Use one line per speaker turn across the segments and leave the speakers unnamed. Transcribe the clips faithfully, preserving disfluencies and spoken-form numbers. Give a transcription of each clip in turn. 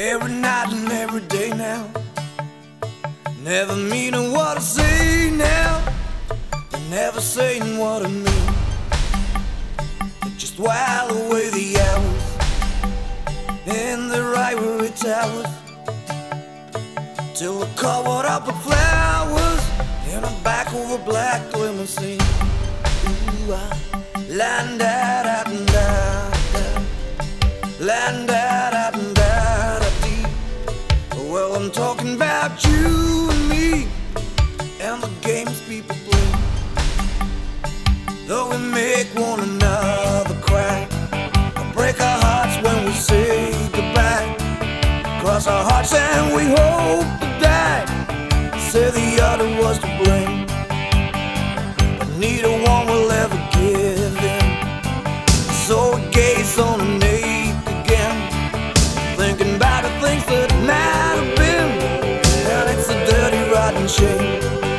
every night and every day now. Never meaning what I say now, and never saying what I mean. But just while away the hours in the ivory towers, till the covered up with flowers in the back of a black limousine. Ooh, I land da da da da, land da da da da dee. Well, I'm talking about you and me and the games people play. Though we make one another cry, break our hearts when we say goodbye, cross our hearts and we hope to die, say the other was to blame, but neither one will ever give in. So we gaze on the naked again, thinking about the things that might have been, and it's a dirty rotten shame.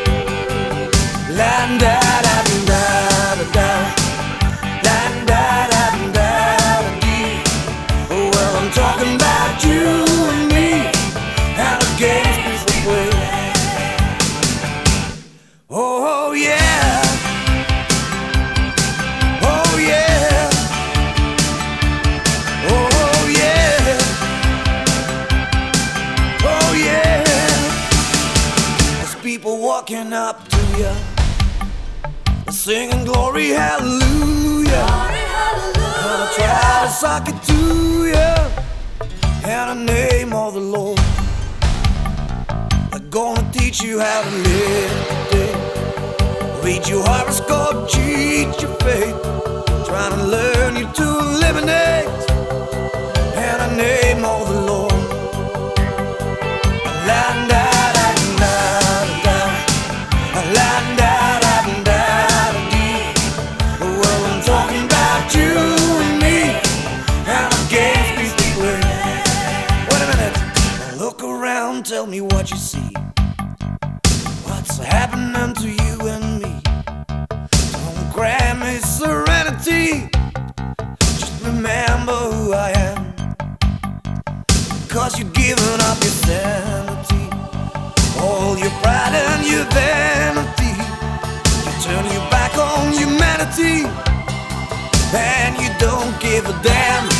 Land da da da da da, land da da da da dee. Well, I'm talking about you and me and the games people play. Oh yeah, oh yeah, oh yeah, oh yeah. There's people walking up to you, singing glory hallelujah,
Glory, hallelujah.
and I try to suck it to you, and I name of the Lord. They're gonna teach you how to live today, read your horoscope, cheat your faith, trying to learn you to eliminate, and I name of the Lord. Land da da da da, land da da da dee. Well, I'm talking about you and me and the games people play. Wait a minute, look around, tell me what you see. What's happening to you and me? Don't grant me serenity, just remember who I am, cause you're giving up your sanity, all your pride and your vanity. You turn your back on humanity, and you don't give a damn.